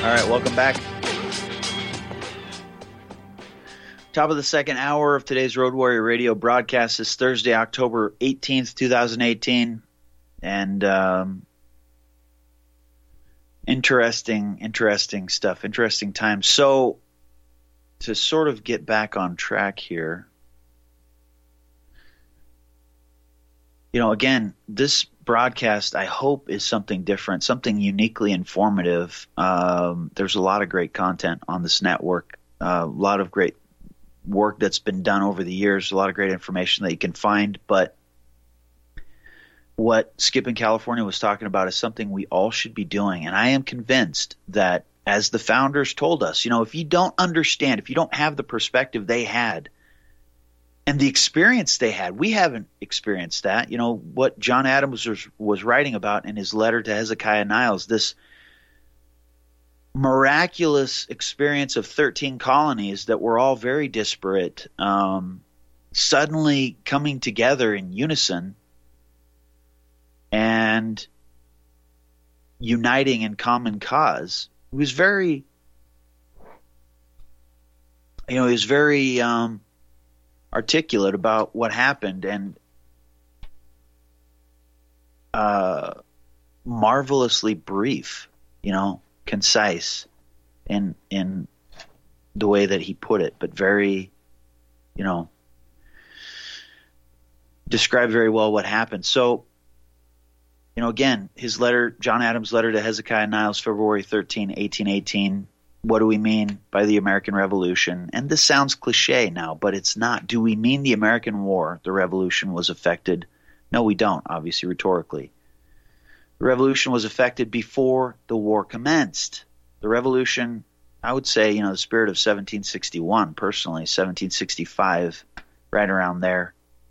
All right, welcome back. Top of the second hour of today's Road Warrior Radio broadcast is Thursday, October 18th, 2018. And interesting stuff, interesting times. So to sort of get back on track here, again, this broadcast, I hope, is something different, something uniquely informative. There's a lot of great content on this network, a lot of great work that's been done over the years, a lot of great information that you can find. But what Skip in California was talking about is something we all should be doing. And I am convinced that, as the founders told us, if you don't understand, if you don't have the perspective they had and the experience they had, we haven't experienced that. What John Adams was writing about in his letter to Hezekiah Niles, this miraculous experience of 13 colonies that were all very disparate, suddenly coming together in unison and uniting in common cause. He was very, articulate about what happened, and marvelously brief, concise in the way that he put it, but very, described very well what happened. So, again, his letter, John Adams' letter to Hezekiah Niles, February 13, 1818. What do we mean by the American Revolution? And this sounds cliche now, but it's not. Do we mean the American War, the Revolution, was affected? No, we don't, obviously, rhetorically. The Revolution was affected before the war commenced. The Revolution, I would say, the spirit of 1761, personally, 1765, right around there.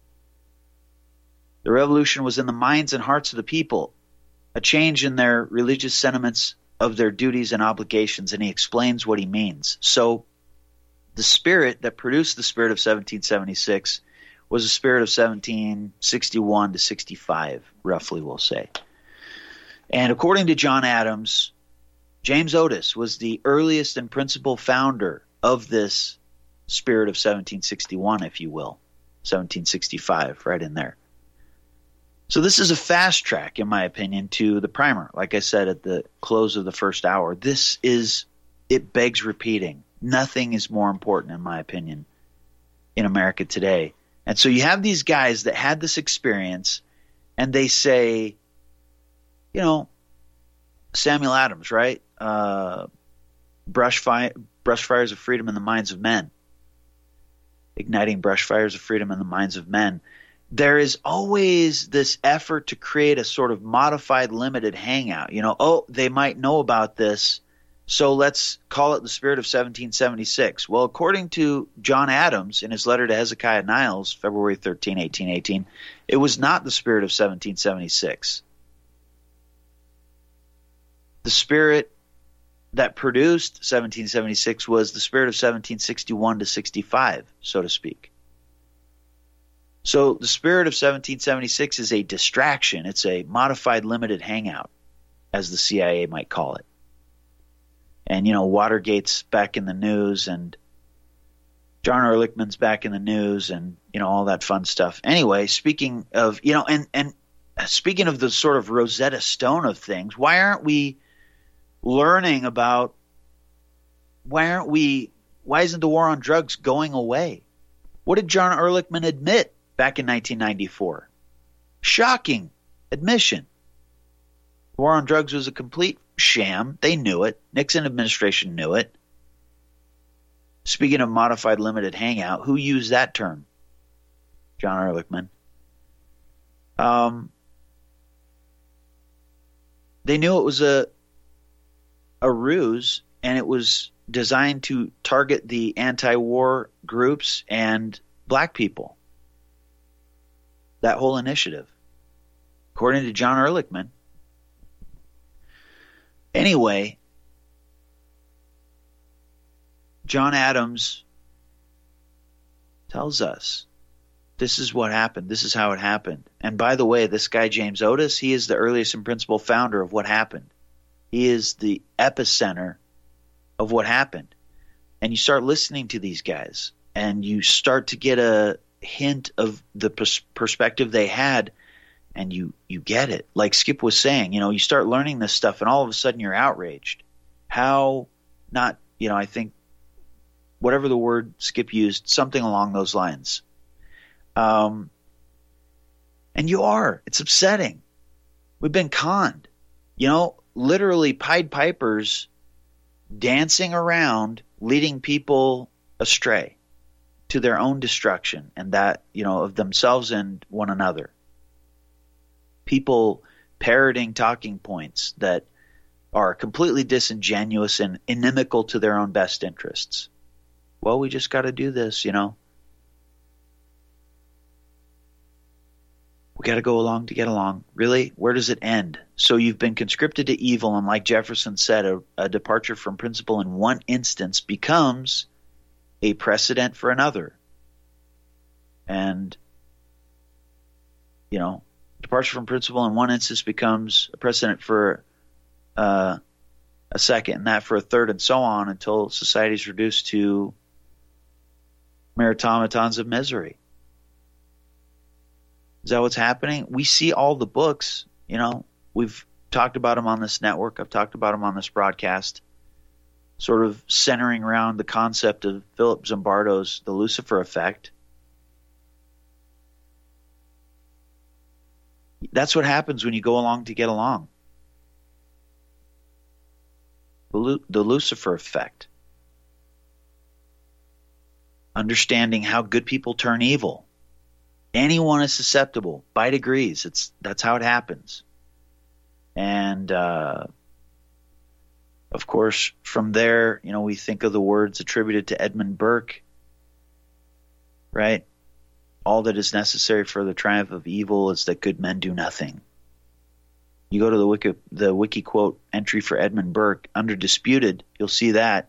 The Revolution was in the minds and hearts of the people, a change in their religious sentiments of their duties and obligations, and he explains what he means. So the spirit that produced the spirit of 1776 was a spirit of 1761 to 65, roughly we'll say. And according to John Adams, James Otis was the earliest and principal founder of this spirit of 1761, if you will, 1765, right in there. So this is a fast track, in my opinion, to the primer. Like I said at the close of the first hour, it begs repeating. Nothing is more important, in my opinion, in America today. And so you have these guys that had this experience, and they say, Samuel Adams, right? Brush fires of freedom in the minds of men. Igniting brush fires of freedom in the minds of men. There is always this effort to create a sort of modified, limited hangout. They might know about this, so let's call it the spirit of 1776. Well, according to John Adams in his letter to Hezekiah Niles, February 13, 1818, it was not the spirit of 1776. The spirit that produced 1776 was the spirit of 1761 to 65, so to speak. So the spirit of 1776 is a distraction. It's a modified, limited hangout, as the CIA might call it. And, Watergate's back in the news, and John Ehrlichman's back in the news, and, all that fun stuff. Anyway, speaking of, and speaking of the sort of Rosetta Stone of things, why aren't we learning about, why isn't the war on drugs going away? What did John Ehrlichman admit back in 1994? Shocking admission. The war on drugs was a complete sham. They knew it. Nixon administration knew it. Speaking of modified limited hangout, who used that term? John Ehrlichman. They knew it was a ruse, and it was designed to target the anti-war groups and black people. That whole initiative, according to John Ehrlichman. Anyway, John Adams tells us this is what happened. This is how it happened. And by the way, this guy, James Otis, he is the earliest and principal founder of what happened. He is the epicenter of what happened. And you start listening to these guys, and you start to get a hint of the perspective they had, and you get it. Like Skip was saying, you start learning this stuff, and all of a sudden you're outraged. How not, I think whatever the word Skip used, something along those lines. And you are. It's upsetting. We've been conned. Literally Pied Pipers dancing around, leading people astray to their own destruction, and that, of themselves and one another. People parroting talking points that are completely disingenuous and inimical to their own best interests. Well, we just got to do this, We got to go along to get along. Really? Where does it end? So you've been conscripted to evil, and like Jefferson said, a departure from principle in one instance becomes a precedent for another. And, departure from principle in one instance becomes a precedent for a second, and that for a third, and so on, until society is reduced to mere automatons of misery. Is that what's happening? We see all the books, we've talked about them on this network. I've talked about them on this broadcast, sort of centering around the concept of Philip Zimbardo's The Lucifer Effect. That's what happens when you go along to get along. The Lucifer Effect. Understanding how good people turn evil. Anyone is susceptible by degrees. That's how it happens. And of course, from there, we think of the words attributed to Edmund Burke, right? All that is necessary for the triumph of evil is that good men do nothing. You go to the wiki quote entry for Edmund Burke under disputed, you'll see that.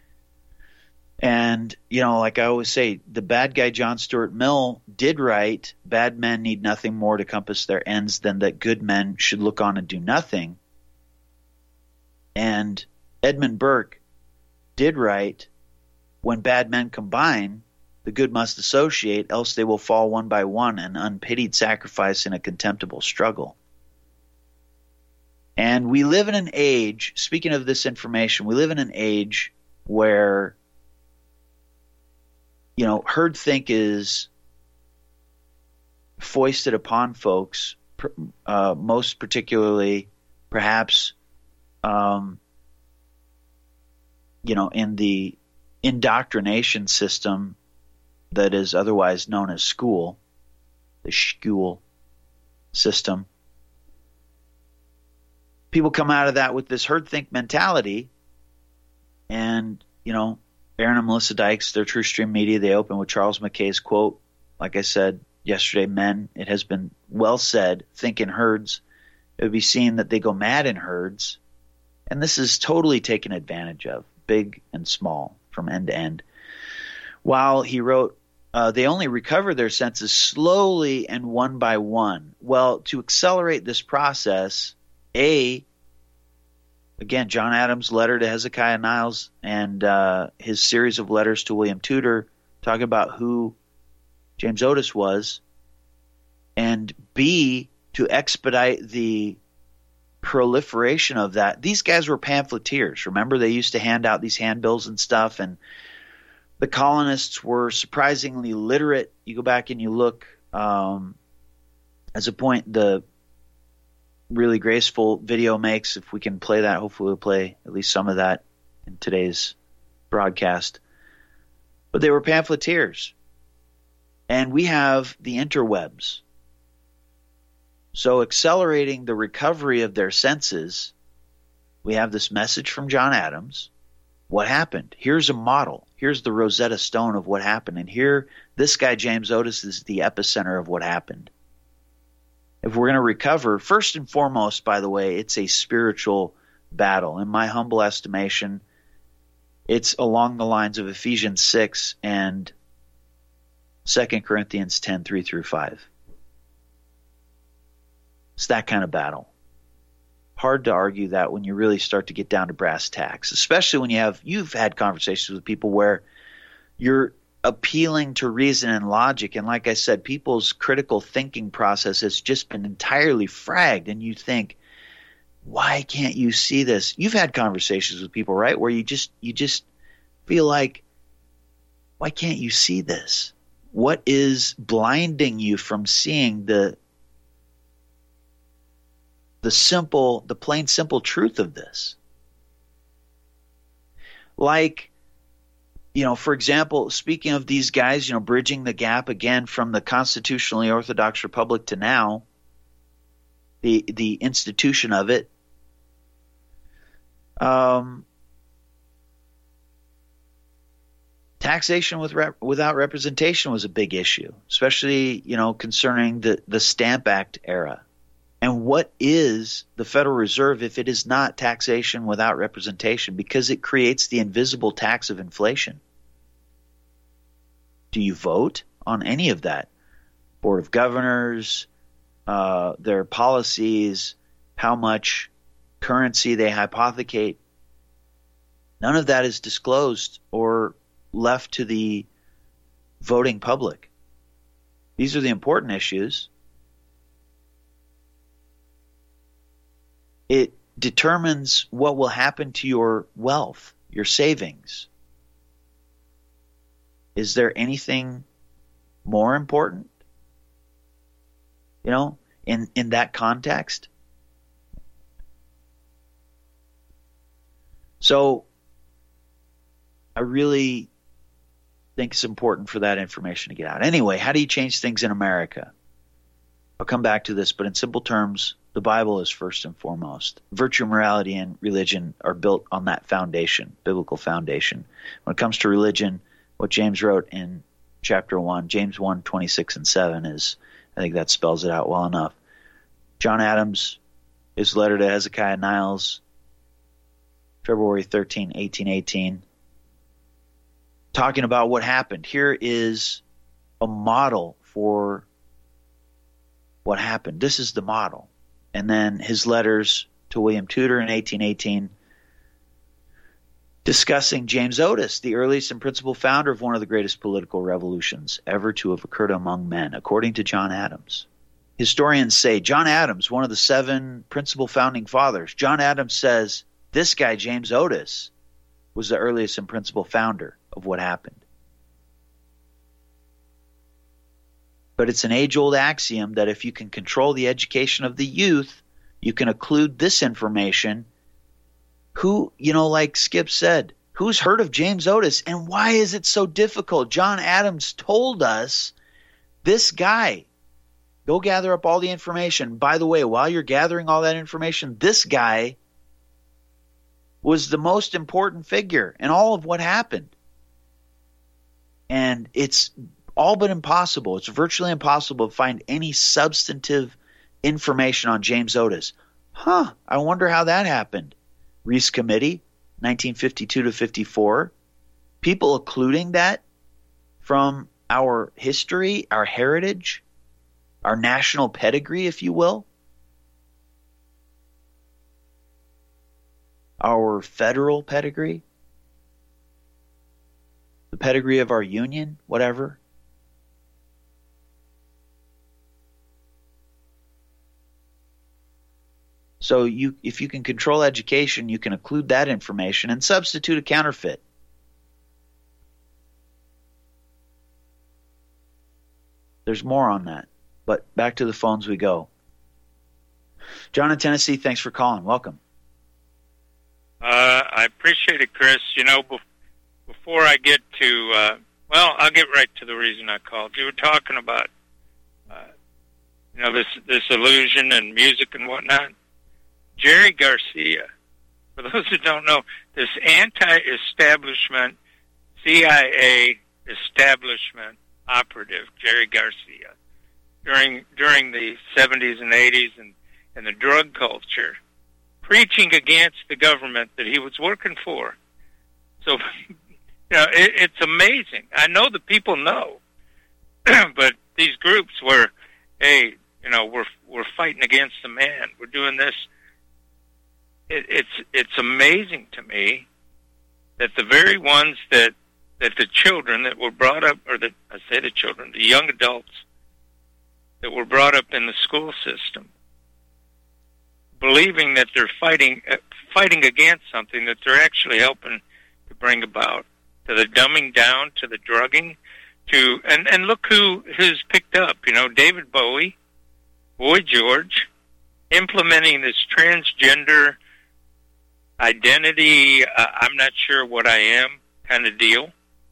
And, like I always say, the bad guy John Stuart Mill did write, bad men need nothing more to compass their ends than that good men should look on and do nothing. And Edmund Burke did write, when bad men combine, the good must associate, else they will fall one by one, an unpitied sacrifice in a contemptible struggle. And we live in an age, speaking of this information, we live in an age where herd think is foisted upon folks, most particularly perhaps, in the indoctrination system that is otherwise known as school, the school system. People come out of that with this herd think mentality, and, Aaron and Melissa Dykes, their True Stream Media, they open with Charles Mackay's quote. Like I said yesterday, men, it has been well said, think in herds. It would be seen that they go mad in herds. And this is totally taken advantage of, big and small, from end to end. While he wrote, they only recover their senses slowly and one by one. Well, to accelerate this process, again, John Adams' letter to Hezekiah Niles and his series of letters to William Tudor talking about who James Otis was, and B, to expedite the proliferation of that. These guys were pamphleteers. Remember, they used to hand out these handbills and stuff, and the colonists were surprisingly literate. You go back and you look, as a point, the really graceful video makes, if we can play that, hopefully we'll play at least some of that in today's broadcast. But they were pamphleteers. And we have the interwebs. So accelerating the recovery of their senses, we have this message from John Adams. What happened? Here's a model. Here's the Rosetta Stone of what happened. And here, this guy, James Otis, is the epicenter of what happened. If we're going to recover, first and foremost, by the way, it's a spiritual battle. In my humble estimation, it's along the lines of Ephesians 6 and 2 Corinthians 10, 3 through 5. It's that kind of battle. hard to argue that when you really start to get down to brass tacks, especially when you've had conversations with people where you're appealing to reason and logic. And like I said, people's critical thinking process has just been entirely fragged. And you think, why can't you see this? You've had conversations with people, right? Where you just feel like, why can't you see this? What is blinding you from seeing the plain, simple truth of this? Like, for example, speaking of these guys, bridging the gap again from the constitutionally orthodox republic to now, the institution of it. Taxation without representation was a big issue, especially, concerning the Stamp Act era. And what is the Federal Reserve if it is not taxation without representation? Because it creates the invisible tax of inflation. Do you vote on any of that? Board of Governors, their policies, how much currency they hypothecate. None of that is disclosed or left to the voting public. These are the important issues. It determines what will happen to your wealth, your savings. Is there anything more important, in that context? So I really think it's important for that information to get out. Anyway, how do you change things in America? I'll come back to this, but in simple terms, the Bible is first and foremost. Virtue, morality, and religion are built on that foundation, biblical foundation. When it comes to religion, what James wrote in chapter 1, James 1, 26 and 7 is, I think that spells it out well enough. John Adams, his letter to Hezekiah Niles, February 13, 1818, talking about what happened. Here is a model for what happened. This is the model. And then his letters to William Tudor in 1818, discussing James Otis, the earliest and principal founder of one of the greatest political revolutions ever to have occurred among men, according to John Adams. Historians say John Adams, one of the 7 principal founding fathers, John Adams says this guy, James Otis, was the earliest and principal founder of what happened. But it's an age-old axiom that if you can control the education of the youth, you can occlude this information. Who, like Skip said, who's heard of James Otis, and why is it so difficult? John Adams told us, this guy, go gather up all the information. By the way, while you're gathering all that information, this guy was the most important figure in all of what happened. And it's all but impossible. It's virtually impossible to find any substantive information on James Otis. I wonder how that happened. Reese Committee, 1952 to 54. People occluding that from our history, our heritage, our national pedigree, if you will. Our federal pedigree. The pedigree of our union, whatever. So if you can control education, you can occlude that information and substitute a counterfeit. There's more on that, but back to the phones we go. John in Tennessee, thanks for calling. Welcome. I appreciate it, Chris. Before I get to, I'll get right to the reason I called. You were talking about, this illusion and music and whatnot. Jerry Garcia, for those who don't know, this anti-establishment CIA establishment operative, Jerry Garcia, during the 70s and 80s and the drug culture, preaching against the government that he was working for. So, it's amazing. I know the people know, but these groups were, hey, we're fighting against the man. We're doing this. it's amazing to me that the very ones that the children that were brought up, or the young adults that were brought up in the school system, believing that they're fighting against something that they're actually helping to bring about, to the dumbing down, to the drugging, and look who's picked up. David Bowie, Boy George, implementing this transgender identity, I'm not sure what I am kind of deal,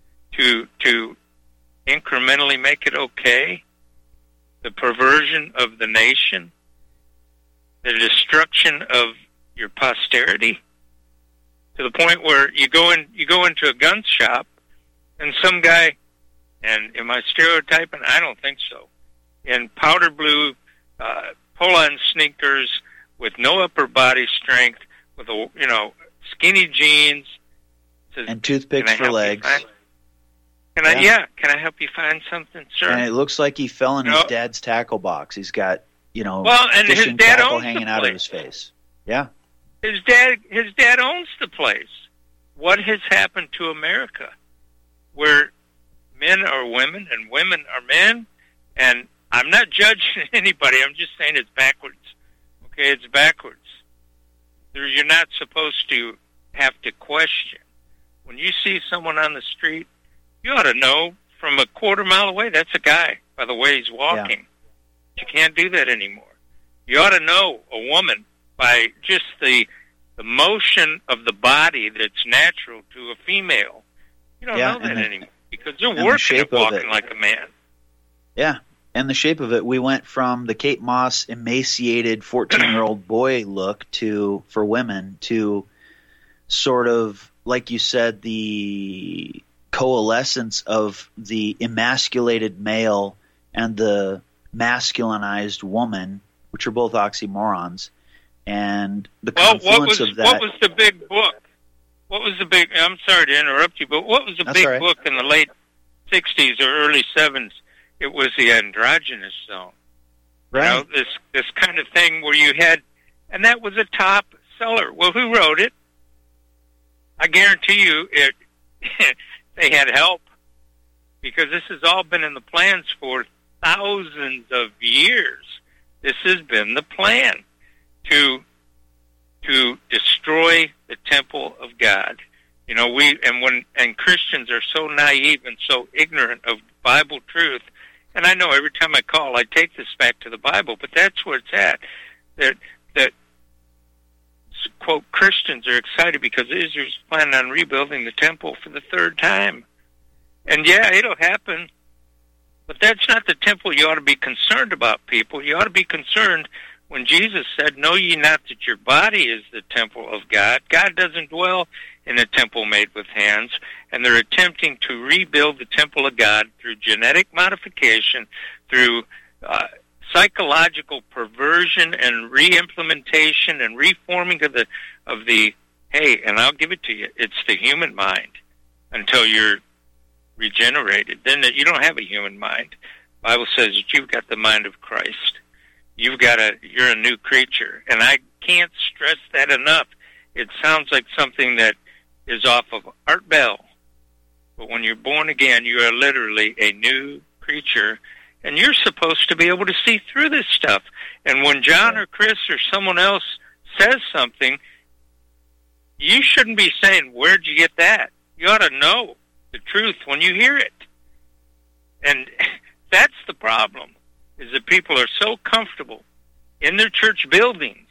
to incrementally make it okay, the perversion of the nation, the destruction of your posterity, to the point where you go into a gun shop and some guy, and am I stereotyping? I don't think so, in powder blue pull-on sneakers with no upper body strength, with skinny jeans, says, and toothpicks for legs. Can I help you find something, sir? And it looks like he fell in his dad's tackle box. He's got and his dad owns hanging out of his face. Yeah, his dad owns the place. What has happened to America, where men are women and women are men? And I'm not judging anybody. I'm just saying it's backwards. Okay, it's backwards. You're not supposed to have to question. When you see someone on the street, you ought to know from a quarter mile away, that's a guy by the way he's walking. Yeah. You can't do that anymore. You ought to know a woman by just the motion of the body that's natural to a female. You don't know that anymore because they're working at walking like a man. Yeah. And the shape of it, we went from the Kate Moss emaciated 14-year-old boy look for women to sort of, like you said, the coalescence of the emasculated male and the masculinized woman, which are both oxymorons, and the confluence of that. What was the big book? I'm sorry to interrupt you, but what was the big book in the late 60s or early 70s? It was the androgynous zone. Right. This kind of thing where you had, and that was a top seller. Well, who wrote it? I guarantee you they had help, because this has all been in the plans for thousands of years. This has been the plan to destroy the temple of God. And Christians are so naive and so ignorant of Bible truth. And I know every time I call, I take this back to the Bible, but that's where it's at. That quote, Christians are excited because Israel's planning on rebuilding the temple for the third time. And yeah, it'll happen. But that's not the temple you ought to be concerned about, people. You ought to be concerned when Jesus said, "Know ye not that your body is the temple of God?" God doesn't dwell in a temple made with hands, and they're attempting to rebuild the temple of God through genetic modification, through psychological perversion and re-implementation and reforming of the hey, and I'll give it to you, it's the human mind until you're regenerated. Then you don't have a human mind. The Bible says that you've got the mind of Christ. You're a new creature, and I can't stress that enough. It sounds like something that is off of Art Bell, but when you're born again, you are literally a new creature, and you're supposed to be able to see through this stuff. And when John or Chris or someone else says something, you shouldn't be saying, "Where'd you get that?" You ought to know the truth when you hear it. And that's the problem, is that people are so comfortable in their church buildings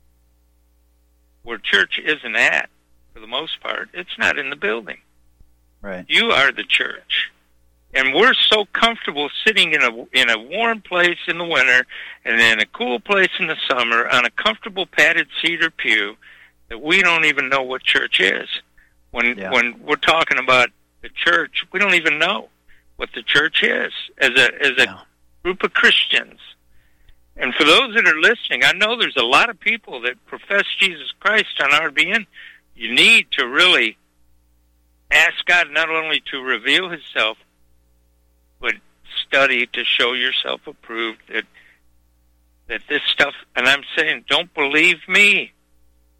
where church isn't at. For the most part, it's not in the building. Right. You are the church. And we're so comfortable sitting in a warm place in the winter and in a cool place in the summer on a comfortable padded seat or pew that we don't even know what church is. When we're talking about the church, we don't even know what the church is as a group of Christians. And for those that are listening, I know there's a lot of people that profess Jesus Christ on RBN. You need to really ask God not only to reveal Himself, but study to show yourself approved, that this stuff, and I'm saying, don't believe me.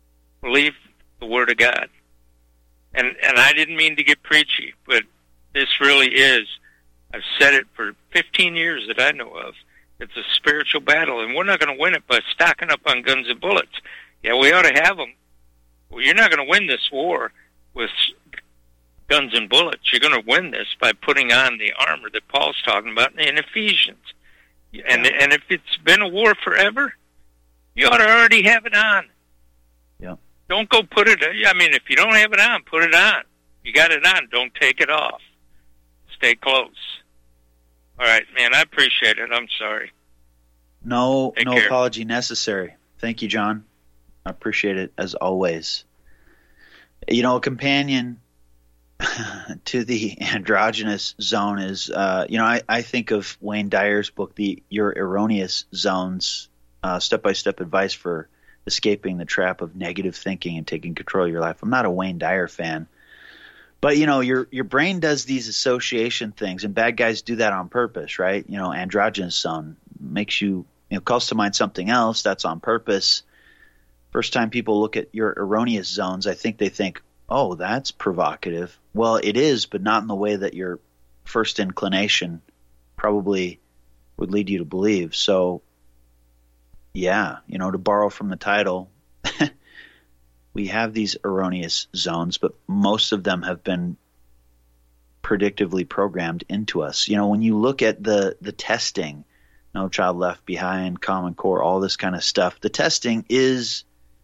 believe the Word of God. And I didn't mean to get preachy, but this really is. I've said it for 15 years that I know of. It's a spiritual battle, and we're not going to win it by stocking up on guns and bullets. Yeah, we ought to have them. Well, you're not going to win this war with guns and bullets. You're going to win this by putting on the armor that Paul's talking about in Ephesians. And if it's been a war forever, you ought to already have it on. Yeah. Don't go put it. I mean, if you don't have it on, put it on. You got it on. Don't take it off. Stay close. All right, man. I appreciate it. I'm sorry. No Take care. apology necessary. Thank you, John. I appreciate it as always. You know, a companion to the androgynous zone is, I think of Wayne Dyer's book, Your Erroneous Zones, step-by-step advice for escaping the trap of negative thinking and taking control of your life. I'm not a Wayne Dyer fan, but, you know, your brain does these association things, and bad guys do that on purpose, right? You know, androgynous zone makes you calls to mind something else. That's on purpose. First time people look at your erroneous zones, I think they think, oh, that's provocative. Well, it is, but not in the way that your first inclination probably would lead you to believe. So, yeah, to borrow from the title, we have these erroneous zones, but most of them have been predictively programmed into us. You know, when you look at the testing, No Child Left Behind, Common Core, all this kind of stuff, the testing is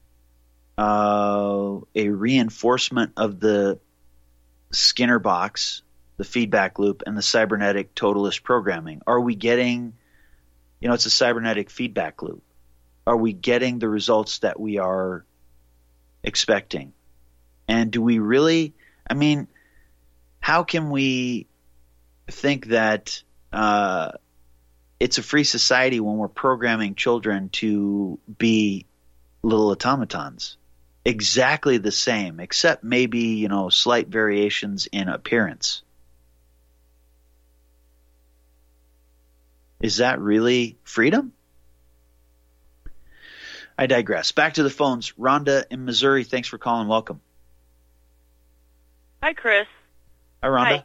a reinforcement of the Skinner box, the feedback loop, and the cybernetic totalist programming. Are we getting, it's a cybernetic feedback loop. Are we getting the results that we are expecting? And do we really, how can we think that it's a free society when we're programming children to be little automatons? Exactly the same, except maybe, slight variations in appearance. Is that really freedom? I digress. Back to the phones. Rhonda in Missouri, thanks for calling. Welcome. Hi, Chris. Hi, Rhonda.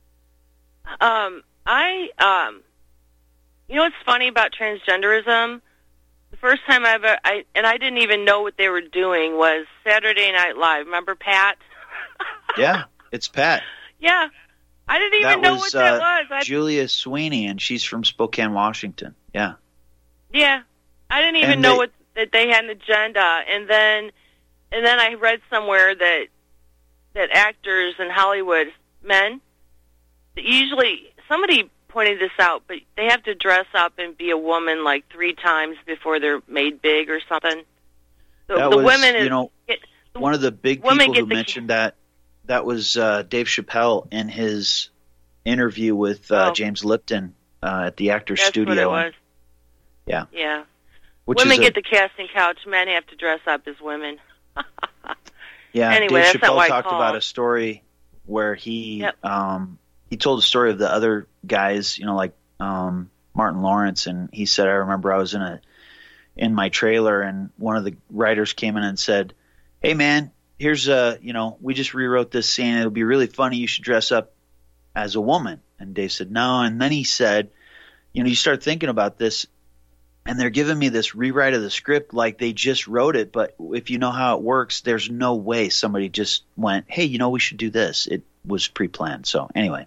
Hi. You know what's funny about transgenderism? The first time I didn't even know what they were doing, was Saturday Night Live. Remember Pat? Yeah, it's Pat. Yeah. I didn't even know what that was. Julia Sweeney, and she's from Spokane, Washington. Yeah. Yeah. I didn't even know that they had an agenda. And then I read somewhere that actors in Hollywood, men, usually, somebody pointed this out, but they have to dress up and be a woman like 3 times before they're made big or something. So one of the big people who mentioned that was Dave Chappelle in his interview with James Lipton at the Actors Studio. That's what it was. Yeah. Yeah. Women get the casting couch. Men have to dress up as women. Yeah. Anyway, Dave that's not Chappelle why talked about a story where he told a story of the other guys, like Martin Lawrence, and he said, I remember I was in my trailer, and one of the writers came in and said, hey man, here's we just rewrote this scene. It'll be really funny. You should dress up as a woman. And Dave said, no. And then he said, you start thinking about this, and they're giving me this rewrite of the script like they just wrote it. But if you know how it works, there's no way somebody just went, hey, we should do this. It was pre-planned. So anyway.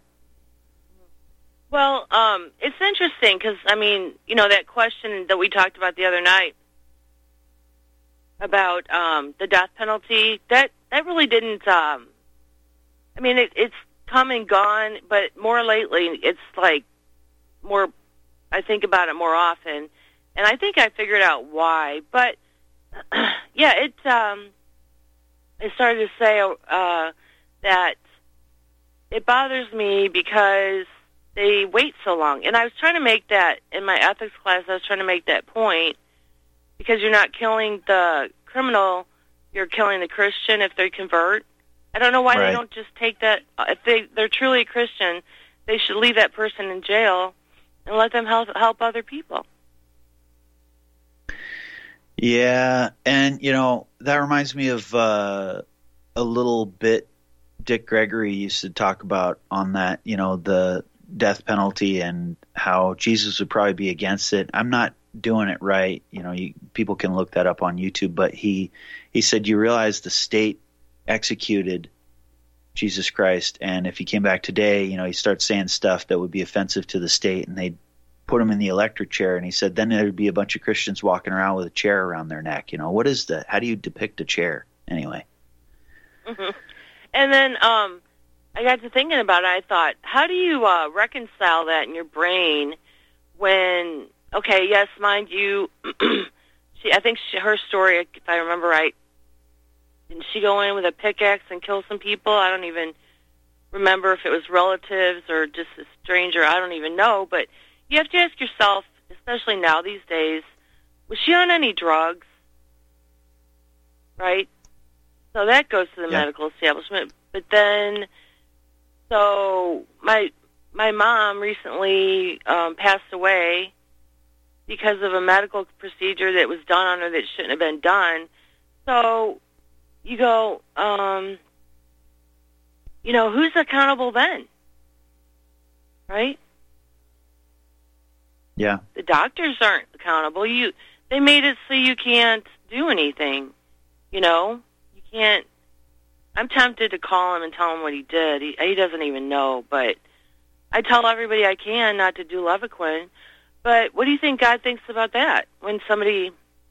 Well, it's interesting because, that question that we talked about the other night about the death penalty, that really didn't, it's come and gone, but more lately it's like more, I think about it more often, and I think I figured out why. But, yeah, I started to say that it bothers me because they wait so long. And I was trying to make that, in my ethics class, I was trying to make that point, because you're not killing the criminal, you're killing the Christian if they convert. I don't know why they don't just take that. If they're truly a Christian, they should leave that person in jail and let them help other people. Yeah, and that reminds me of a little bit Dick Gregory used to talk about on that, the death penalty and how Jesus would probably be against it. I'm not doing it right. People can look that up on YouTube, but he said, you realize the state executed Jesus Christ, and if he came back today, he starts saying stuff that would be offensive to the state, and they'd put him in the electric chair. And he said then there'd be a bunch of Christians walking around with a chair around their neck. What is how do you depict a chair anyway? Mm-hmm. And then I got to thinking about it. I thought, how do you reconcile that in your brain when, okay, yes, mind you, I think her story, if I remember right, didn't she go in with a pickaxe and kill some people? I don't even remember if it was relatives or just a stranger. I don't even know, but you have to ask yourself, especially now these days, was she on any drugs? Right? So that goes to the medical establishment. But then, so my mom recently passed away because of a medical procedure that was done on her that shouldn't have been done. So you go, who's accountable then? Right? Yeah. The doctors aren't accountable. They made it so you can't do anything. You can't. I'm tempted to call him and tell him what he did. He doesn't even know, but I tell everybody I can not to do Levaquin. But what do you think God thinks about that? When somebody,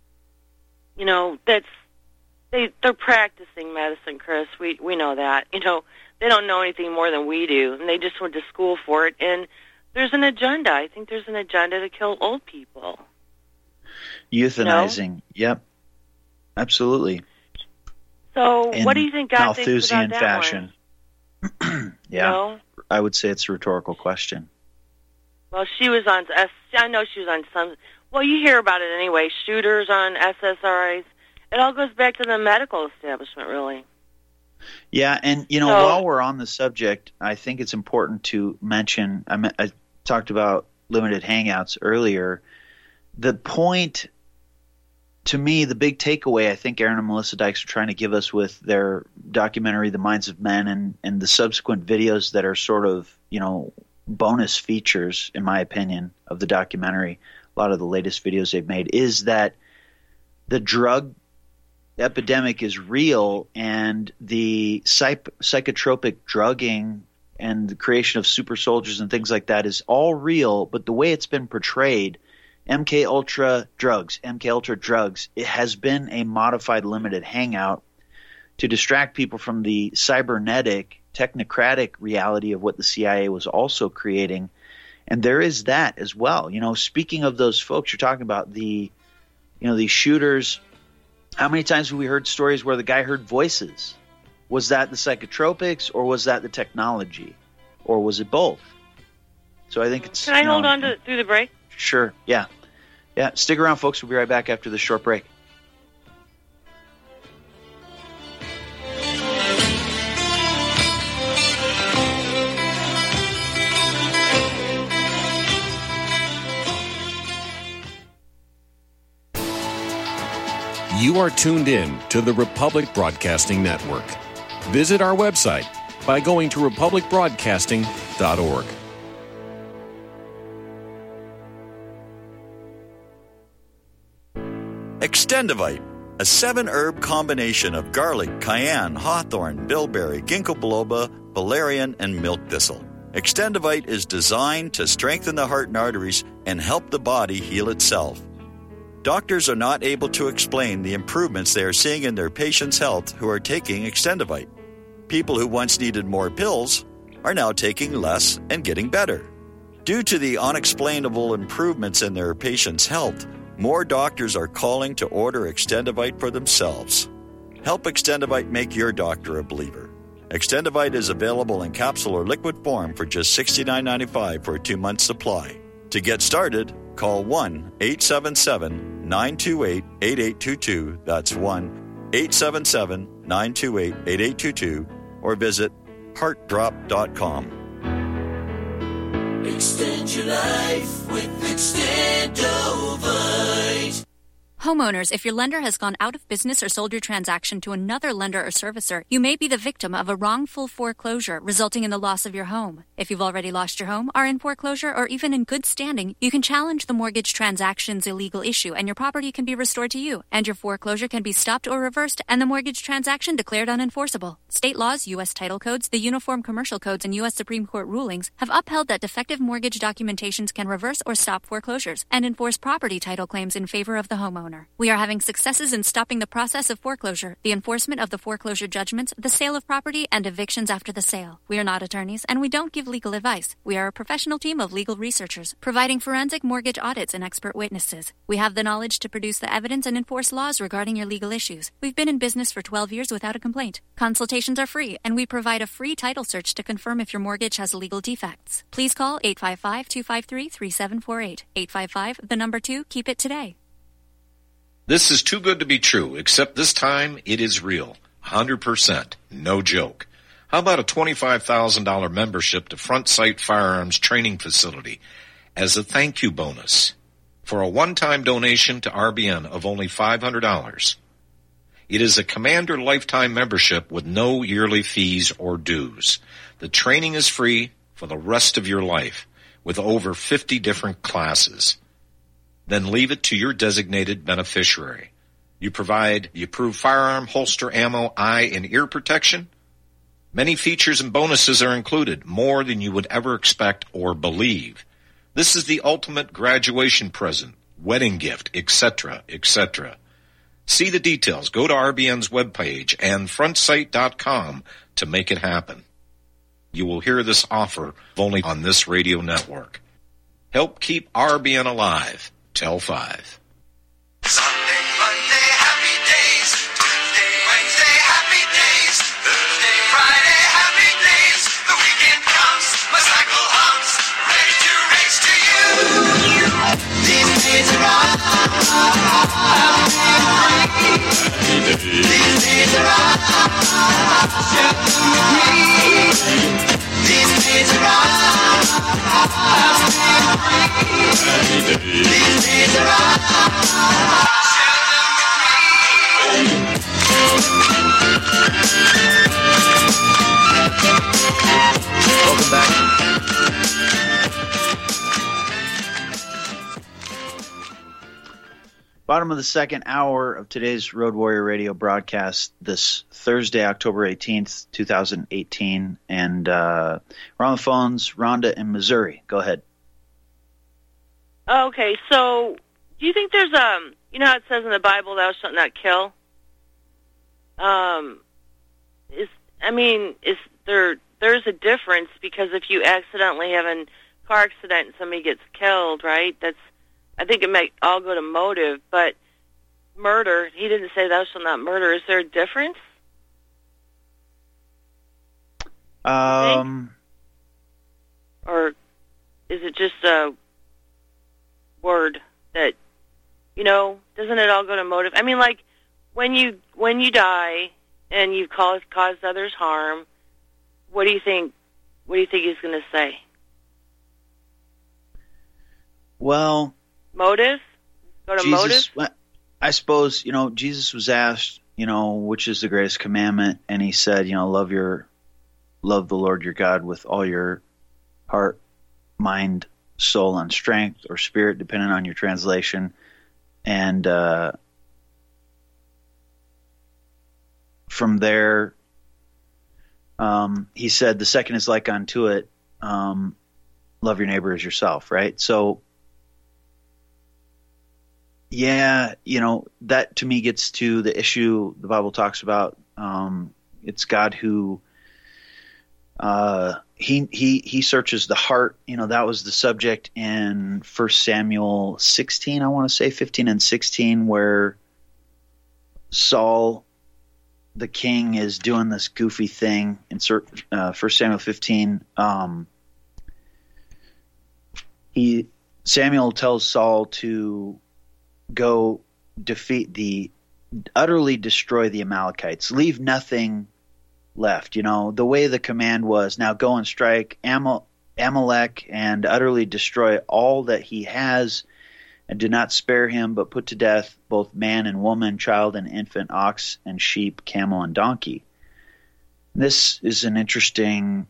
they're practicing medicine, Chris. We know that. They don't know anything more than we do, and they just went to school for it. And there's an agenda. I think there's an agenda to kill old people. Euthanizing. Yep. Absolutely. So what do you think God thinks about that fashion. Yeah. I would say it's a rhetorical question. Well, she was on, I know she was on some, well, you hear about it anyway, shooters on SSRIs. It all goes back to the medical establishment, really. Yeah, and, while we're on the subject, I think it's important to mention, I talked about limited hangouts earlier. The point, to me, the big takeaway I think Aaron and Melissa Dykes are trying to give us with their documentary, The Minds of Men, and the subsequent videos that are sort of, bonus features, in my opinion, of the documentary, a lot of the latest videos they've made, is that the drug epidemic is real, and the psychotropic drugging and the creation of super soldiers and things like that is all real, but the way it's been portrayed, MK Ultra drugs, it has been a modified limited hangout to distract people from the cybernetic, technocratic reality of what the CIA was also creating. And there is that as well. Speaking of those folks, you're talking about these shooters. How many times have we heard stories where the guy heard voices? Was that the psychotropics, or was that the technology, or was it both? So I think it's... Can I hold on through the break? Sure, yeah. Yeah, stick around, folks. We'll be right back after this short break. You are tuned in to the Republic Broadcasting Network. Visit our website by going to republicbroadcasting.org. Extendivite, a 7-herb combination of garlic, cayenne, hawthorn, bilberry, ginkgo biloba, valerian, and milk thistle. Extendivite is designed to strengthen the heart and arteries and help the body heal itself. Doctors are not able to explain the improvements they are seeing in their patients' health who are taking Extendivite. People who once needed more pills are now taking less and getting better. Due to the unexplainable improvements in their patients' health, more doctors are calling to order Extendivite for themselves. Help Extendivite make your doctor a believer. Extendivite is available in capsule or liquid form for just $69.95 for a 2-month supply. To get started, call 1-877-928-8822. That's 1-877-928-8822. Or visit heartdrop.com. Extend your life with Extendovite. Homeowners, if your lender has gone out of business or sold your transaction to another lender or servicer, you may be the victim of a wrongful foreclosure resulting in the loss of your home. If you've already lost your home, are in foreclosure, or even in good standing, you can challenge the mortgage transaction's illegal issue and your property can be restored to you, and your foreclosure can be stopped or reversed and the mortgage transaction declared unenforceable. State laws, U.S. title codes, the Uniform Commercial Codes, and U.S. Supreme Court rulings have upheld that defective mortgage documentations can reverse or stop foreclosures and enforce property title claims in favor of the homeowner. We are having successes in stopping the process of foreclosure, the enforcement of the foreclosure judgments, the sale of property, and evictions after the sale. We are not attorneys, and we don't give legal advice. We are a professional team of legal researchers, providing forensic mortgage audits and expert witnesses. We have the knowledge to produce the evidence and enforce laws regarding your legal issues. We've been in business for 12 years without a complaint. Consultations are free, and we provide a free title search to confirm if your mortgage has legal defects. Please call 855-253-3748. 855, keep it today. This is too good to be true, except this time it is real. 100%. No joke. How about a $25,000 membership to Front Sight Firearms Training Facility as a thank you bonus for a one-time donation to RBN of only $500? It is a Commander lifetime membership with no yearly fees or dues. The training is free for the rest of your life with over 50 different classes. Then leave it to your designated beneficiary. You provide the approved firearm, holster, ammo, eye, and ear protection. Many features and bonuses are included, more than you would ever expect or believe. This is the ultimate graduation present, wedding gift, etc., etc. See the details. Go to RBN's webpage and frontsight.com to make it happen. You will hear this offer only on this radio network. Help keep RBN alive. Tell 5. Sunday, Monday, happy days. Tuesday, Wednesday, happy days. Thursday, Friday, happy days. The weekend comes, my cycle hums, ready to race to you. These days are all These days are all These days are all These days are all Welcome back. Bottom of the second hour of today's Road Warrior Radio broadcast this Thursday, October 18th, 2018. And we're on the phones, Rhonda in Missouri. Go ahead. Okay, so do you think there's you know how it says in the Bible, thou shalt not kill? There's a difference, because if you accidentally have a car accident and somebody gets killed, right? I think it might all go to motive, but murder, he didn't say thou shalt not murder. Is there a difference? Or is it just a word that, doesn't it all go to motive? I mean, like, when you die and you've caused others harm, what do you think he's going to say? Well, motive? Go to motive? I suppose, Jesus was asked, which is the greatest commandment, and he said, love the Lord your God with all your heart, mind, soul, and strength, or spirit, depending on your translation. And from there, he said, the second is like unto it, love your neighbor as yourself, right? So, yeah, that to me gets to the issue the Bible talks about. It's God who he searches the heart. That was the subject in 1 Samuel 16, I want to say 15 and 16, where Saul, the king, is doing this goofy thing. In 1 Samuel 15, Samuel tells Saul to go utterly destroy the Amalekites, leave nothing left. The way the command was, now go and strike Amalek and utterly destroy all that he has and did not spare him, but put to death both man and woman, child and infant, ox and sheep, camel and donkey. This is an interesting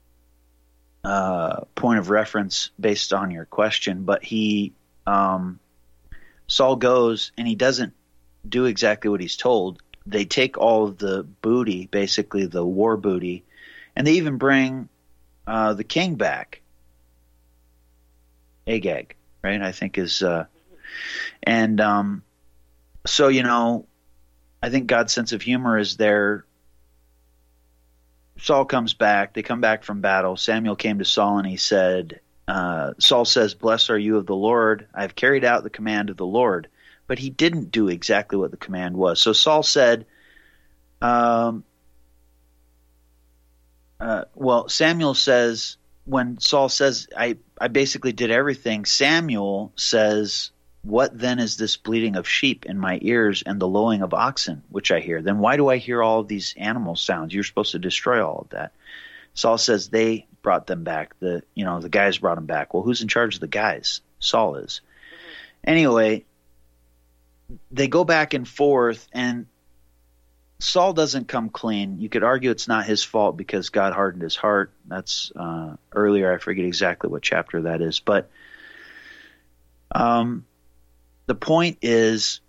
point of reference based on your question, but Saul goes and he doesn't do exactly what he's told. They take all of the booty, basically the war booty, and they even bring the king back. Agag, right? I think is, so, I think God's sense of humor is there. Saul comes back. They come back from battle. Samuel came to Saul and he said, Saul says, "Blessed are you of the Lord. I have carried out the command of the Lord." But he didn't do exactly what the command was. So Saul said, Samuel says, when Saul says, I basically did everything, Samuel says, "What then is this bleating of sheep in my ears and the lowing of oxen, which I hear? Then why do I hear all of these animal sounds? You're supposed to destroy all of that." Saul says they brought them back. The guys brought them back. Well, who's in charge of the guys? Saul is. Mm-hmm. Anyway, they go back and forth, and Saul doesn't come clean. You could argue it's not his fault because God hardened his heart. That's earlier. I forget exactly what chapter that is. But the point is,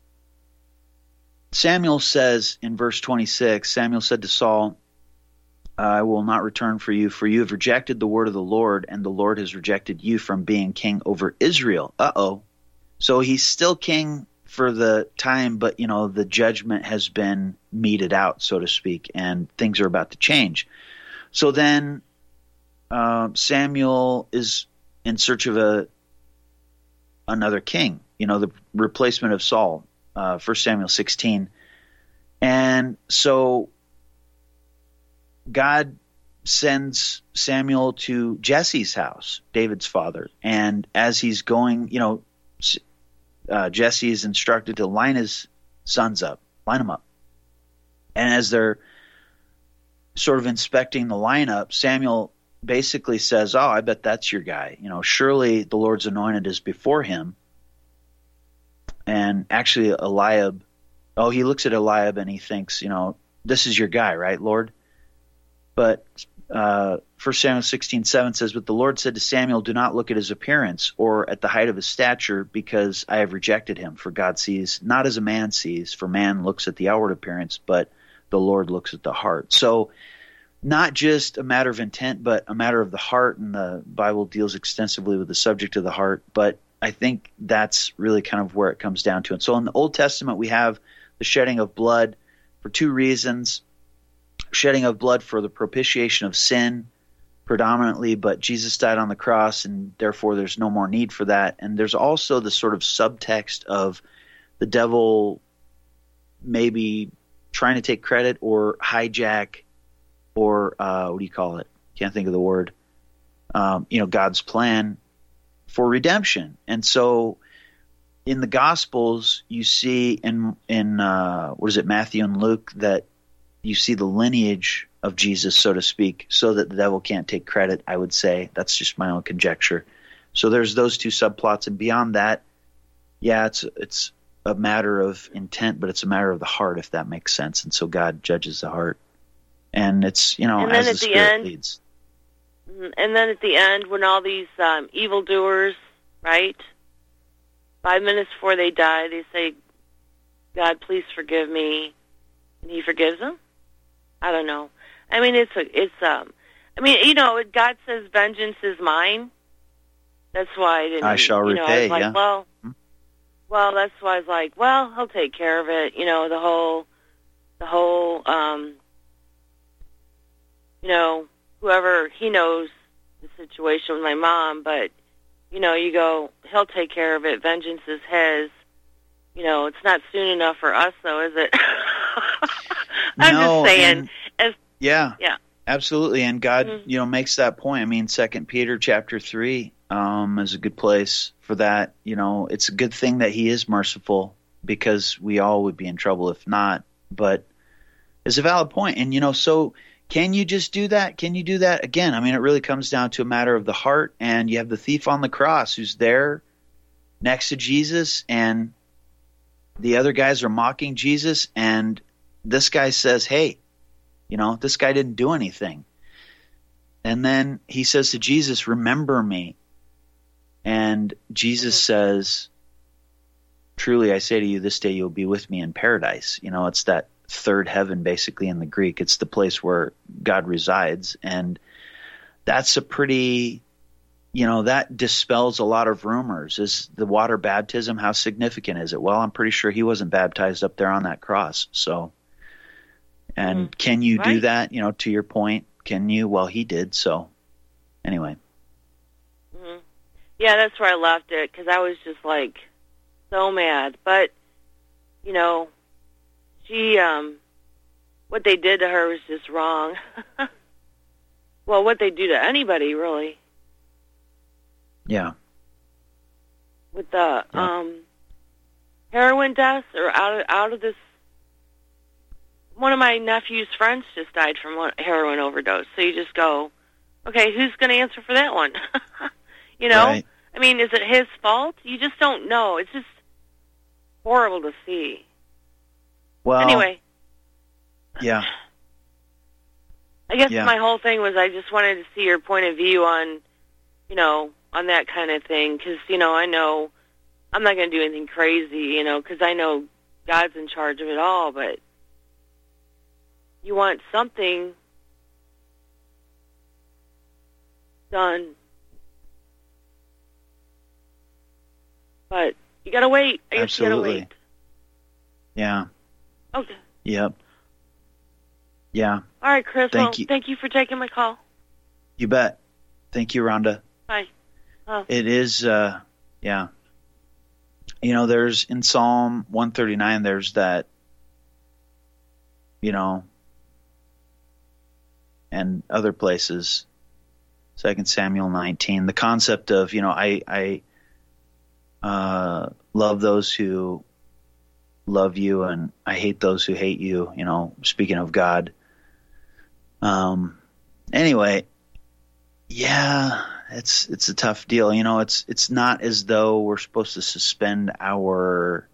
Samuel says in verse 26, Samuel said to Saul, "I will not return for you have rejected the word of the Lord, and the Lord has rejected you from being king over Israel." So he's still king for the time, but the judgment has been meted out, so to speak, and things are about to change. So then Samuel is in search of another king, the replacement of Saul, 1 Samuel 16. And so God sends Samuel to Jesse's house, David's father, and as he's going, Jesse is instructed to line his sons up, line them up. And as they're sort of inspecting the lineup, Samuel basically says, "Oh, I bet that's your guy. Surely the Lord's anointed is before him." And actually Eliab, he looks at Eliab and he thinks, "This is your guy, right, Lord?" But 1 Samuel 16:7 says, "But the Lord said to Samuel, do not look at his appearance or at the height of his stature, because I have rejected him. For God sees not as a man sees, for man looks at the outward appearance, but the Lord looks at the heart." So not just a matter of intent, but a matter of the heart, and the Bible deals extensively with the subject of the heart. But I think that's really kind of where it comes down to. And so in the Old Testament, we have the shedding of blood for two reasons. Shedding of blood for the propitiation of sin predominantly, but Jesus died on the cross, and therefore there's no more need for that. And there's also the sort of subtext of the devil maybe trying to take credit or hijack or what do you call it? Can't think of the word. God's plan for redemption. And so in the Gospels, you see in Matthew and Luke, that you see the lineage of Jesus, so to speak, so that the devil can't take credit, I would say. That's just my own conjecture. So there's those two subplots, and beyond that, yeah, it's a matter of intent, but it's a matter of the heart, if that makes sense. And so God judges the heart. And it's, as the Spirit leads. And then at the end, when all these evildoers, right, 5 minutes before they die, they say, "God, please forgive me," and He forgives them. I don't know. I mean, God says, "Vengeance is mine." That's why I didn't. I shall repay. I was like, well, that's why I was like, well, He'll take care of it. The whole, whoever, He knows the situation with my mom, but you go, He'll take care of it. Vengeance is His. It's not soon enough for us, though, is it? I'm just saying. Yeah, absolutely. And God, makes that point. I mean, 2 Peter chapter 3 is a good place for that. It's a good thing that He is merciful, because we all would be in trouble if not. But it's a valid point. And, so can you just do that? Can you do that? Again, I mean, it really comes down to a matter of the heart. And you have the thief on the cross who's there next to Jesus, and the other guys are mocking Jesus, and this guy says, hey, this guy didn't do anything. And then he says to Jesus, remember me. And Jesus says, truly I say to you, this day you'll be with me in paradise. It's that third heaven basically in the Greek. It's the place where God resides. And that's a pretty, that dispels a lot of rumors. Is the water baptism, how significant is it? Well, I'm pretty sure he wasn't baptized up there on that cross. So, and can you do that? To your point, can you? Well, he did. So anyway. Mm-hmm. Yeah, that's where I left it, because I was just like so mad. But, she, what they did to her was just wrong. Well, what they do to anybody, really. Yeah. With the heroin deaths, or out of this, one of my nephew's friends just died from a heroin overdose. So you just go, okay, who's going to answer for that one? Right. I mean, is it his fault? You just don't know. It's just horrible to see. Well, anyway. Yeah. I guess my whole thing was I just wanted to see your point of view on, on that kind of thing. Because, I know I'm not going to do anything crazy, because I know God's in charge of it all. But you want something done. But you got to wait. I guess you got to wait. Yeah. Okay. Yep. Yeah. All right, Chris. Thank you. Thank you for taking my call. You bet. Thank you, Rhonda. Bye. It is, there's in Psalm 139, there's that, and other places, 2 Samuel 19, the concept of, I love those who love you, and I hate those who hate you, speaking of God. Anyway, yeah, it's a tough deal. It's not as though we're supposed to suspend our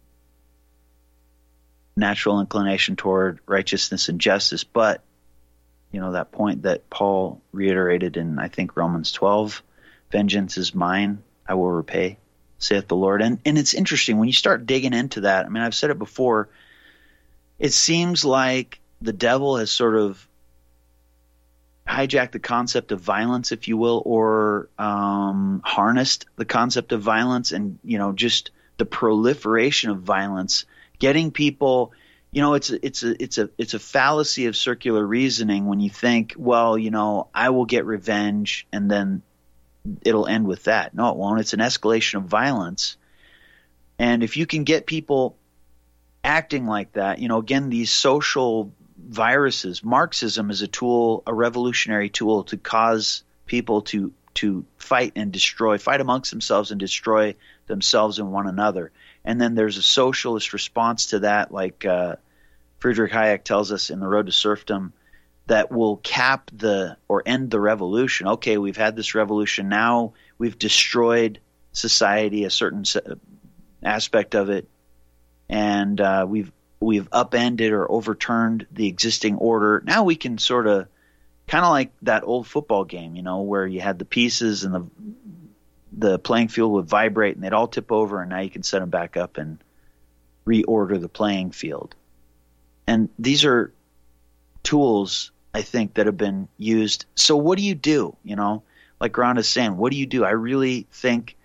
natural inclination toward righteousness and justice, but that point that Paul reiterated in, I think, Romans 12, vengeance is mine, I will repay, saith the Lord. And it's interesting when you start digging into that. I mean, I've said it before. It seems like the devil has sort of hijacked the concept of violence, if you will, or harnessed the concept of violence, and just the proliferation of violence, getting people. It's a fallacy of circular reasoning when you think, well, I will get revenge and then it'll end with that. No, it won't. It's an escalation of violence. And if you can get people acting like that, again, these social viruses, Marxism is a tool, a revolutionary tool to cause people to fight and destroy, fight amongst themselves and destroy themselves and one another. And then there's a socialist response to that, like Friedrich Hayek tells us in The Road to Serfdom, that will cap or end the revolution. Okay, we've had this revolution. Now we've destroyed society, a certain aspect of it, and we've upended or overturned the existing order. Now we can sort of, kind of like that old football game, where you had the pieces and the playing field would vibrate and they'd all tip over, and now you can set them back up and reorder the playing field. And these are tools, I think, that have been used. So what do you do? Like Rhonda's saying, what do you do? I really think,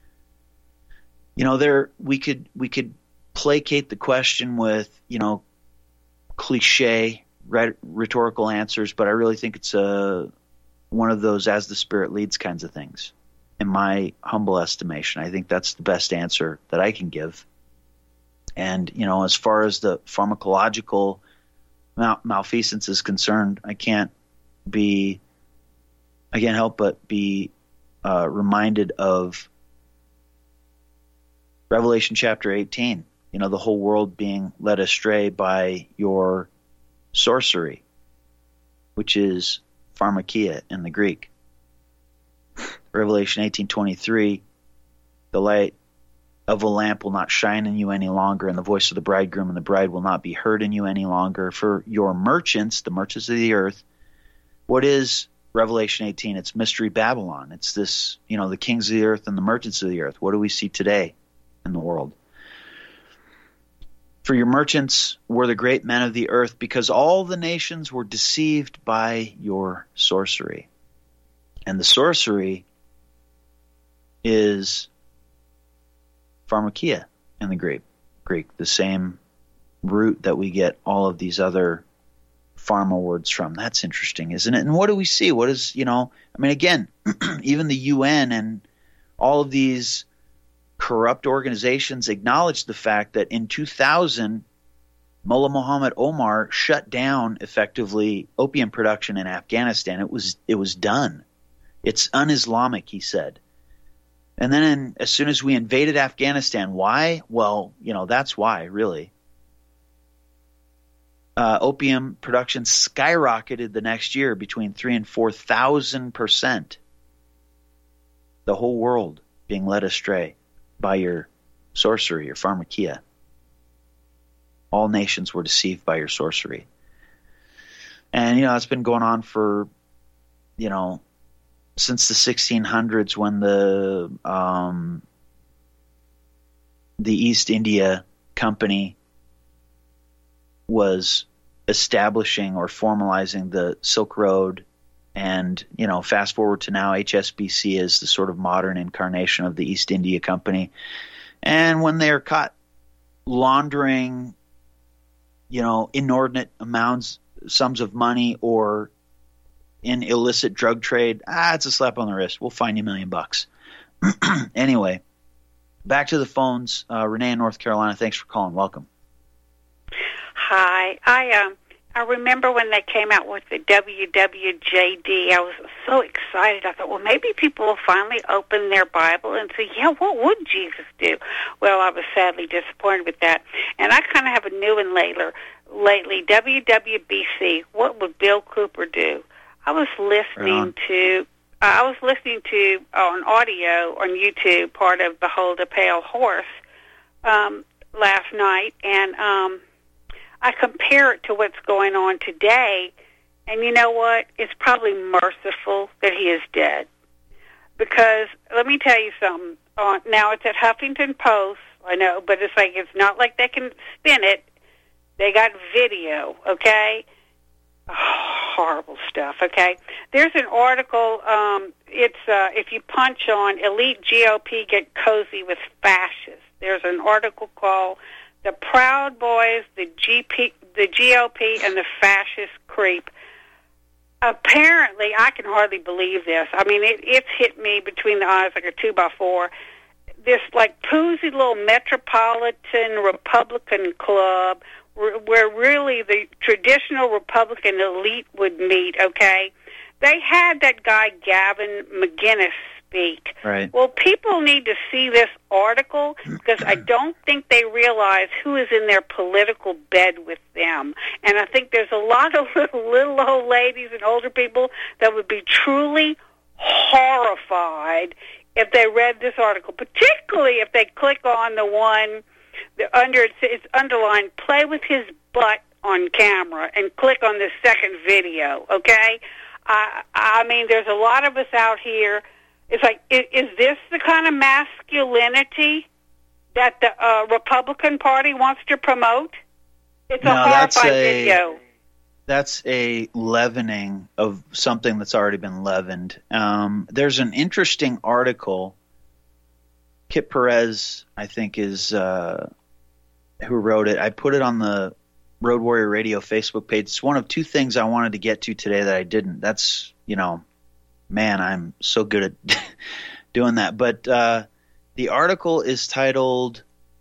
we could placate the question with, cliche rhetorical answers, but I really think it's one of those as the Spirit leads kinds of things. In my humble estimation, I think that's the best answer that I can give. And, as far as the pharmacological malfeasance is concerned, I can't help but be reminded of Revelation chapter 18, the whole world being led astray by your sorcery, which is pharmakia in the Greek. Revelation 18:23, the light of a lamp will not shine in you any longer, and the voice of the bridegroom and the bride will not be heard in you any longer. For your merchants, the merchants of the earth, what is Revelation 18? It's Mystery Babylon. It's this, the kings of the earth and the merchants of the earth. What do we see today in the world? For your merchants were the great men of the earth, because all the nations were deceived by your sorcery. And the sorcery is pharmakia in the Greek, the same root that we get all of these other pharma words from. That's interesting, isn't it? And what do we see? What is, again, even the UN and all of these corrupt organizations acknowledged the fact that in 2000, Mullah Muhammad Omar shut down effectively opium production in Afghanistan. It was done. It's un-Islamic, he said. And then as soon as we invaded Afghanistan, why? Well, that's why, really. Opium production skyrocketed the next year between 3,000 and 4,000%. The whole world being led astray by your sorcery, your pharmakia. All nations were deceived by your sorcery. And, it's been going on for, since the 1600s, when the East India Company was establishing or formalizing the Silk Road. And, fast forward to now, HSBC is the sort of modern incarnation of the East India Company. And when they're caught laundering, inordinate sums of money, or in illicit drug trade, it's a slap on the wrist. We'll fine you $1 million. Anyway, back to the phones. Renee in North Carolina, thanks for calling. Welcome. Hi. I remember when they came out with the WWJD, I was so excited. I thought, well, maybe people will finally open their Bible and say, what would Jesus do? Well, I was sadly disappointed with that. And I kind of have a new one lately, WWBC, what would Bill Cooper do? I was listening to on audio on YouTube part of Behold a Pale Horse last night, and I compare it to what's going on today, and you know what? It's probably merciful that he is dead. Because let me tell you something. Now it's at Huffington Post, I know, but it's not like they can spin it. They got video, okay? Horrible stuff, okay? There's an article, if you punch on Elite GOP Get Cozy with Fascists, there's an article called The Proud Boys, the GOP, and the Fascist Creep. Apparently, I can hardly believe this. I mean, it's hit me between the eyes like a 2x4. This, poozy little metropolitan Republican club where really the traditional Republican elite would meet, okay? They had that guy Gavin McInnes speak. Right. Well, people need to see this article because I don't think they realize who is in their political bed with them. And I think there's a lot of little old ladies and older people that would be truly horrified if they read this article, particularly if they click on the one it's underlined, play with his butt on camera, and click on the second video, okay? I mean, there's a lot of us out here. It's like, is this the kind of masculinity that the Republican Party wants to promote? It's a horrifying video. That's a leavening of something that's already been leavened. There's an interesting article. Kip Perez, I think, is who wrote it. I put it on the Road Warrior Radio Facebook page. It's one of two things I wanted to get to today that I didn't. That's, man, I'm so good at doing that. But the article is titled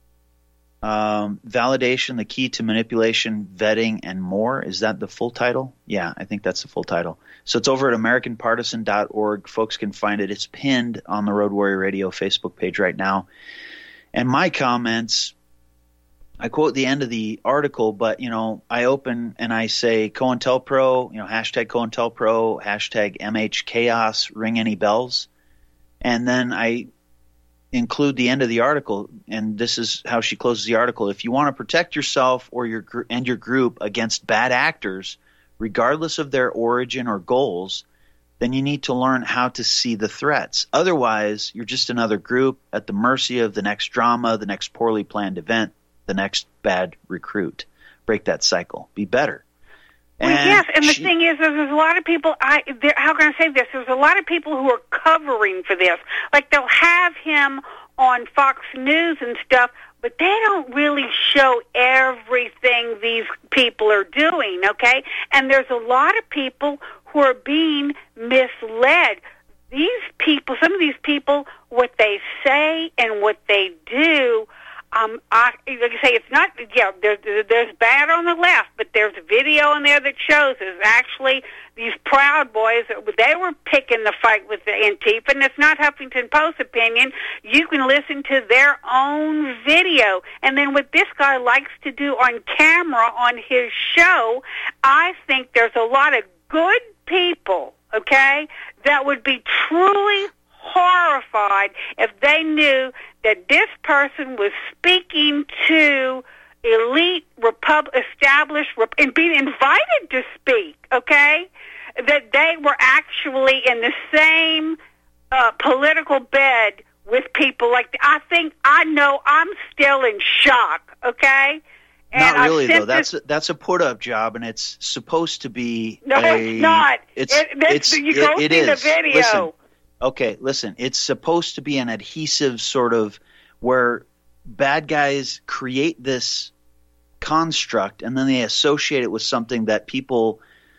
Validation, the Key to Manipulation, Vetting, and More. Is that the full title? Yeah, I think that's the full title. So it's over at AmericanPartisan.org. Folks can find it. It's pinned on the Road Warrior Radio Facebook page right now. And my comments, I quote the end of the article, but, I open and I say COINTELPRO, hashtag COINTELPRO, hashtag MHChaos, ring any bells. And then I include the end of the article, and this is how she closes the article. If you want to protect yourself or your group against bad actors, regardless of their origin or goals, then you need to learn how to see the threats. Otherwise, you're just another group at the mercy of the next drama, the next poorly planned event, the next bad recruit. Break that cycle. Be better. Well, yes, and the thing is, there's a lot of people, how can I say this? There's a lot of people who are covering for this. Like, they'll have him on Fox News and stuff, but they don't really show everything these people are doing, okay? And there's a lot of people who are being misled. These people, some of these people, what they say and what they do, like I say, it's not, there's bad on the left, but there's a video in there that shows is actually these Proud Boys, they were picking the fight with the Antifa, and it's not Huffington Post opinion. You can listen to their own video. And then what this guy likes to do on camera on his show, I think there's a lot of good people, okay, that would be truly horrified if they knew that this person was speaking to elite established and being invited to speak, okay, that they were actually in the same political bed with people like I'm still in shock, okay? And not really, though. That's a put-up job, and it's supposed to be. No, it's not. You go see the video. Listen. It's supposed to be an adhesive sort of where bad guys create this construct, and then they associate it with something that people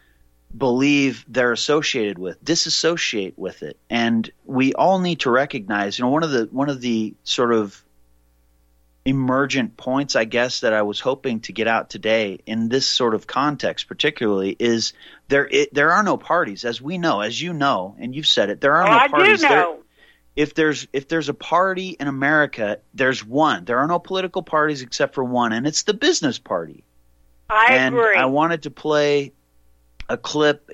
believe they're associated with, disassociate with it, and we all need to recognize. One of the sort of emergent points, I guess, that I was hoping to get out today in this sort of context particularly is there are no parties, as we know, as you know, and you've said it, there are no parties. I do know. If there's a party in America, there's one. There are no political parties except for one, and it's the business party. I agree. I wanted to play a clip,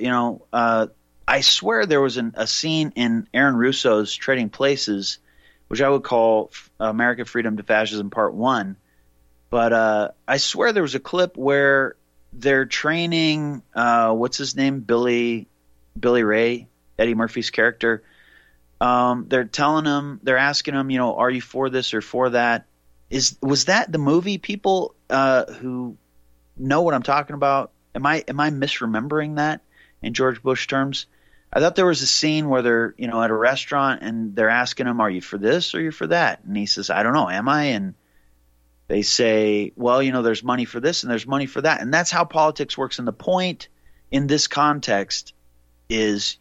I swear there was a scene in Aaron Russo's Trading Places, which I would call American Freedom to Fascism Part 1. But I swear there was a clip where they're training, what's his name, Billy Ray, Eddie Murphy's character. They're asking him, are you for this or for that? Was that the movie? People who know what I'm talking about, am I misremembering that in George Bush terms? I thought there was a scene where they're, at a restaurant and they're asking him, are you for this or are you for that? And he says, I don't know, am I? And they say, well, there's money for this and there's money for that. And that's how politics works. And the point in this context is,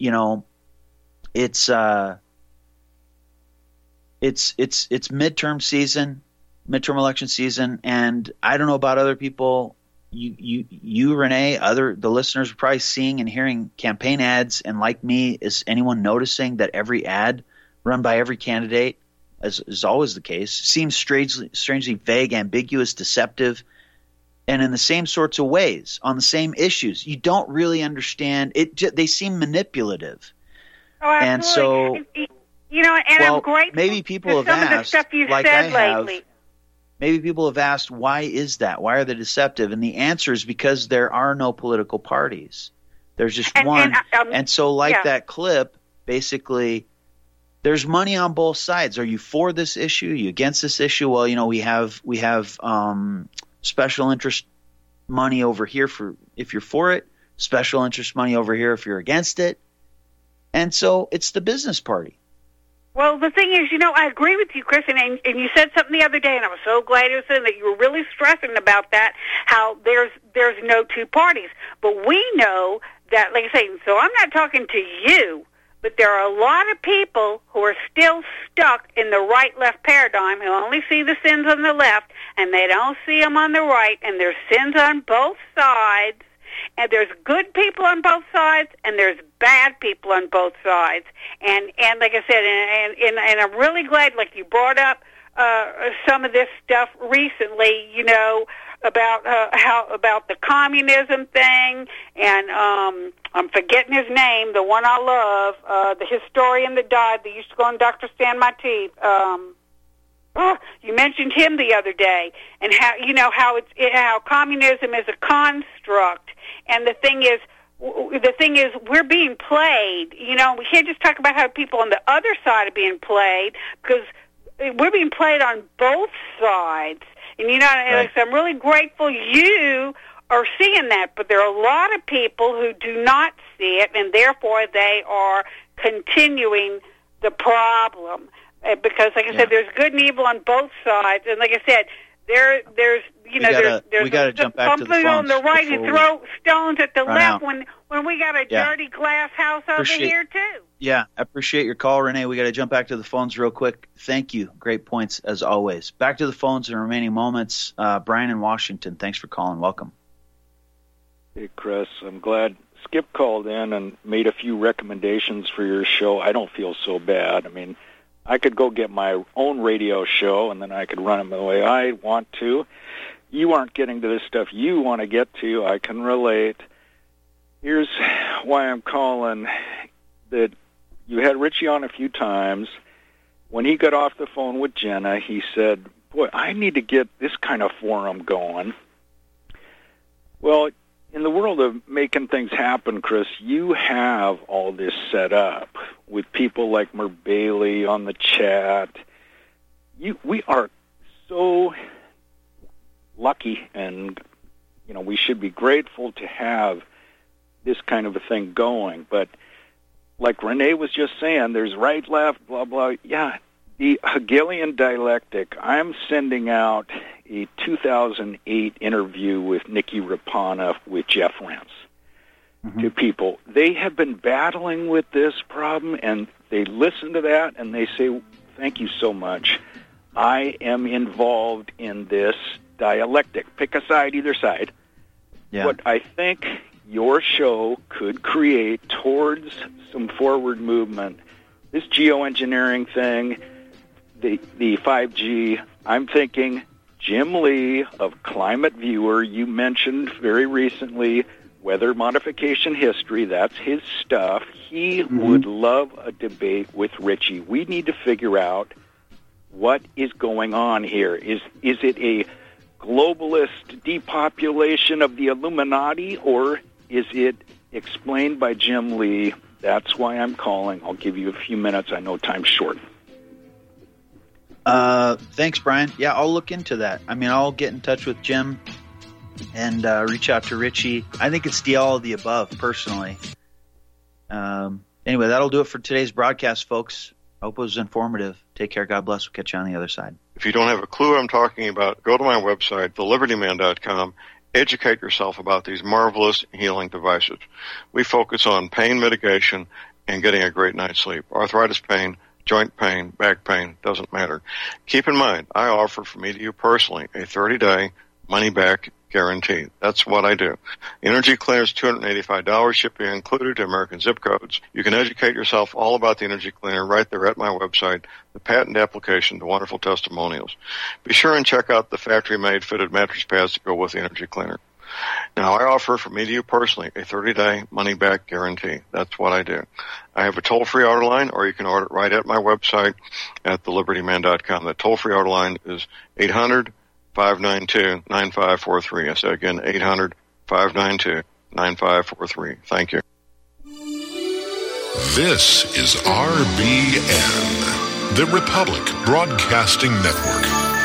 it's midterm election season. And I don't know about other people. You, Renee, the listeners are probably seeing and hearing campaign ads, and like me, is anyone noticing that every ad run by every candidate, as is always the case, seems strangely vague, ambiguous, deceptive, and in the same sorts of ways on the same issues? You don't really understand it. They seem manipulative. Oh, absolutely. And so, I'm grateful. Maybe people have some asked, of the stuff you've like said I have. lately. Maybe people have asked, why is that? Why are they deceptive? And the answer is because there are no political parties. There's just one. And so that clip, basically, there's money on both sides. Are you for this issue? Are you against this issue? Well, we have special interest money over here for if you're for it, special interest money over here if you're against it. And so it's the business party. Well, the thing is, I agree with you, Chris, and you said something the other day, and I was so glad you said that you were really stressing about that, how there's no two parties. But we know that, like I say, so I'm not talking to you, but there are a lot of people who are still stuck in the right-left paradigm, who only see the sins on the left, and they don't see them on the right, and there's sins on both sides. And there's good people on both sides, and there's bad people on both sides. And like I said, and I'm really glad, like you brought up some of this stuff recently, about about the communism thing, and I'm forgetting his name, the one I love, the historian that died that used to go on Dr. Stand My Teeth. you mentioned him the other day, and how communism is a construct, and the thing is, we're being played. We can't just talk about how people on the other side are being played, because we're being played on both sides. And right. I'm really grateful you are seeing that, but there are a lot of people who do not see it, and therefore they are continuing the problem. Because, like I said, there's good and evil on both sides, and like I said, there's we got to jump back to the phones on the right and throw stones at the left out. when we got a dirty glass house over here too. Yeah, I appreciate your call, Renee. We got to jump back to the phones real quick. Thank you. Great points as always. Back to the phones in the remaining moments. Brian in Washington, thanks for calling. Welcome. Hey, Chris. I'm glad Skip called in and made a few recommendations for your show. I don't feel so bad. I mean, I could go get my own radio show, and then I could run it the way I want to. You aren't getting to this stuff you want to get to. I can relate. Here's why I'm calling. That you had Richie on a few times. When he got off the phone with Jenna, he said, boy, I need to get this kind of forum going. Well, in the world of making things happen, Chris, you have all this set up with people like Mer Bailey on the chat. We are so lucky, and we should be grateful to have this kind of a thing going. But like Renee was just saying, there's right, left, blah, blah. Yeah, the Hegelian dialectic. I'm sending out a 2008 interview with Nikki Rapana with Jeff Rense to people. They have been battling with this problem, and they listen to that, and they say, thank you so much. I am involved in this dialectic. Pick a side, either side. Yeah. What I think your show could create towards some forward movement, this geoengineering thing, the 5G, I'm thinking Jim Lee of Climate Viewer, you mentioned very recently weather modification history, that's his stuff. He would love a debate with Richie. We need to figure out what is going on here. Is it a globalist depopulation of the Illuminati, or is it explained by Jim Lee? That's why I'm calling. I'll give you a few minutes. I know time's short. Thanks, Brian. Yeah, I'll look into that. I mean, I'll get in touch with Jim and reach out to Richie. I think it's the all of the above, personally. Anyway, that'll do it for today's broadcast, folks. I hope it was informative. Take care. God bless. We'll catch you on the other side. If you don't have a clue what I'm talking about, go to my website, thelibertyman.com. Educate yourself about these marvelous healing devices. We focus on pain mitigation and getting a great night's sleep. Arthritis pain, joint pain, back pain, doesn't matter. Keep in mind, I offer from me to you personally a 30-day money-back guarantee. That's what I do. Energy Cleaner is $285, shipping included to American zip codes. You can educate yourself all about the Energy Cleaner right there at my website, the patent application, the wonderful testimonials. Be sure and check out the factory-made fitted mattress pads that go with the Energy Cleaner. Now, I offer from me to you personally a 30-day money-back guarantee. That's what I do. I have a toll-free order line, or you can order it right at my website at thelibertyman.com. The toll-free order line is 800-592-9543. I say again, 800-592-9543. Thank you. This is RBN, the Republic Broadcasting Network.